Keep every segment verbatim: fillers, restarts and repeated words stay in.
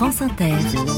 France Inter.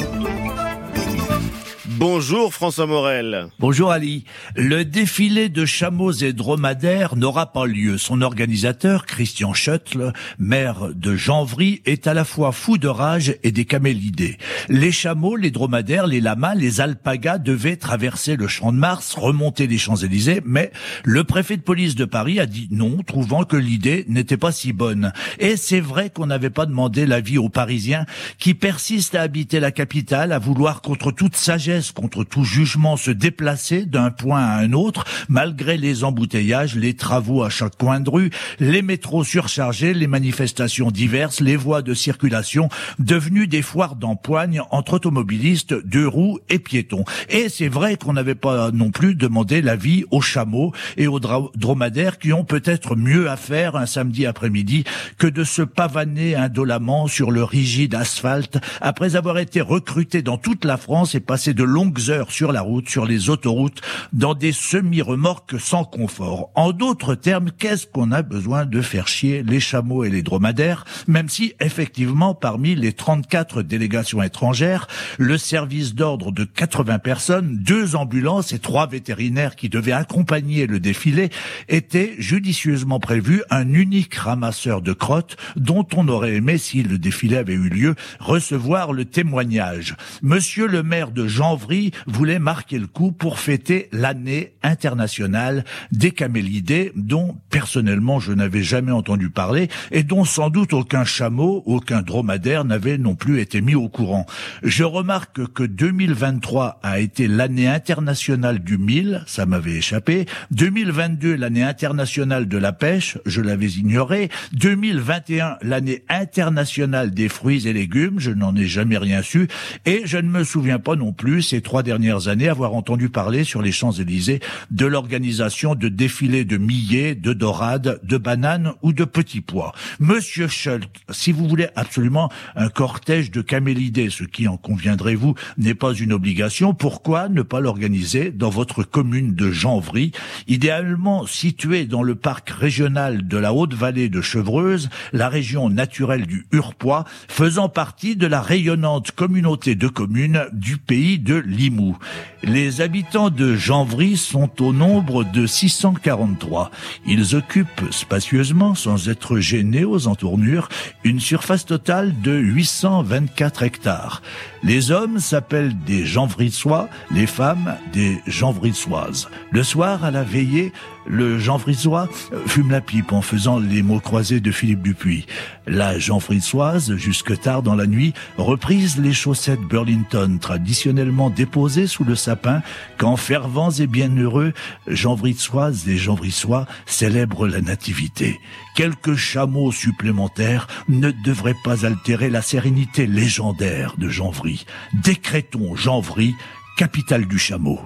Bonjour François Morel. Bonjour Ali. Le défilé de chameaux et dromadaires n'aura pas lieu. Son organisateur, Christian Schöttl, maire de Janvry, est à la fois fou de rage et des camélidés. Les chameaux, les dromadaires, les lamas, les alpagas devaient traverser le Champ de Mars, remonter les Champs-Élysées, mais le préfet de police de Paris a dit non, trouvant que l'idée n'était pas si bonne. Et c'est vrai qu'on n'avait pas demandé l'avis aux Parisiens qui persistent à habiter la capitale, à vouloir contre toute sagesse, contre tout jugement, se déplacer d'un point à un autre, malgré les embouteillages, les travaux à chaque coin de rue, les métros surchargés, les manifestations diverses, les voies de circulation devenues des foires d'empoigne entre automobilistes, deux roues et piétons. Et c'est vrai qu'on n'avait pas non plus demandé l'avis aux chameaux et aux dra- dromadaires qui ont peut-être mieux à faire un samedi après-midi que de se pavaner indolemment sur le rigide asphalte après avoir été recrutés dans toute la France et passé de longues heures sur la route, sur les autoroutes, dans des semi-remorques sans confort. En d'autres termes, qu'est-ce qu'on a besoin de faire chier les chameaux et les dromadaires, même si, effectivement, parmi les trente-quatre délégations étrangères, le service d'ordre de quatre-vingts personnes, deux ambulances et trois vétérinaires qui devaient accompagner le défilé, était judicieusement prévu un unique ramasseur de crottes dont on aurait aimé, si le défilé avait eu lieu, recevoir le témoignage. Monsieur le maire de Janvry voulait marquer le coup pour fêter l'année internationale des camélidés, dont personnellement je n'avais jamais entendu parler et dont sans doute aucun chameau, aucun dromadaire n'avait non plus été mis au courant. Je remarque que deux mille vingt-trois a été l'année internationale du mil, ça m'avait échappé, deux mille vingt-deux l'année internationale de la pêche, je l'avais ignoré, deux mille vingt et un l'année internationale des fruits et légumes, je n'en ai jamais rien su, et je ne me souviens pas non plus ces trois dernières années avoir entendu parler sur les Champs-Élysées de l'organisation de défilés de millet, de dorades, de bananes ou de petits pois. Monsieur Schöttl, si vous voulez absolument un cortège de camélidés, ce qui, en conviendrez-vous, n'est pas une obligation, pourquoi ne pas l'organiser dans votre commune de Janvry, idéalement située dans le parc régional de la Haute-Vallée de Chevreuse, la région naturelle du Hurepoix, faisant partie de la rayonnante communauté de communes du pays de Limoux. Les habitants de Janvry sont au nombre de six cent quarante-trois. Ils occupent spacieusement, sans être gênés aux entournures, une surface totale de huit cent vingt-quatre hectares. Les hommes s'appellent des Janvrysois, les femmes des Janvrysoises. Le soir, à la veillée, le Janvrysois fume la pipe en faisant les mots croisés de Philippe Dupuis. La Janvrysoise, jusque tard dans la nuit, reprise les chaussettes Burlington traditionnellement déposées sous le sapin quand, fervents et bienheureux, Janvrysoises et Janvrysois célèbrent la nativité. Quelques chameaux supplémentaires ne devraient pas altérer la sérénité légendaire de Janvry. Décrétons Janvry, capitale du chameau.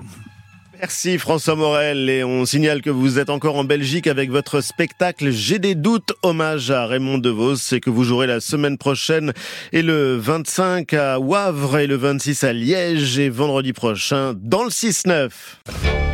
Merci François Morel, et on signale que vous êtes encore en Belgique avec votre spectacle J'ai des doutes, hommage à Raymond Devos, et que vous jouerez la semaine prochaine et le vingt-cinq à Wavre et le vingt-six à Liège et vendredi prochain dans le six neuf.